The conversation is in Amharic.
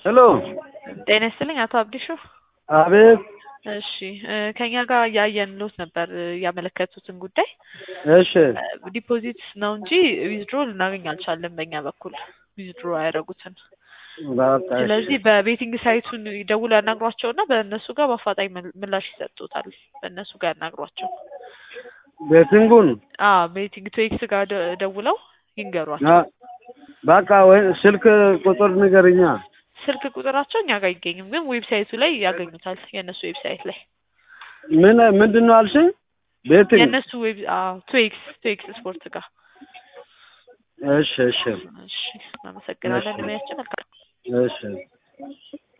ሄሎ ጤና ይስጥልኝ አቶ አብዲሹ። አቤት። እሺ ከኛ ጋር ያየንሎት ነበር ያመለከቱትን ጉዳይ። እሺ ዲፖዚት ነው እንጂ ዊዝድሮ ልናገኝ አልቻለም በእኛ በኩል ዊዝድሮ ያደረጉትን። በቃ ስለዚህ በቤቲንግ ሳይቱን ይደውሉ ያናግሯቸውና በእነሱ ጋር በአፋጣኝ ምላሽ ይሰጡታል። በእነሱ ጋር ያናግሯቸው። ቤቲንጉን ቤቲንግ ቱኤክስ ጋር ደውለው ይንገሯቸው። በቃ ወይ ስልክ ቁጥር ንገርኛ። ስልክ ቁጥራቸው እኛ ጋር አይገኝም፣ ግን ዌብሳይቱ ላይ ያገኙታል። የእነሱ ዌብሳይት ላይ ምንድነው አልሽኝ? ቤቲንግ የእነሱ ቱኤክስ ስፖርት ጋር። እሺ እሺ እሺ እናመሰግናለን። ለማያችን መልካም። እሺ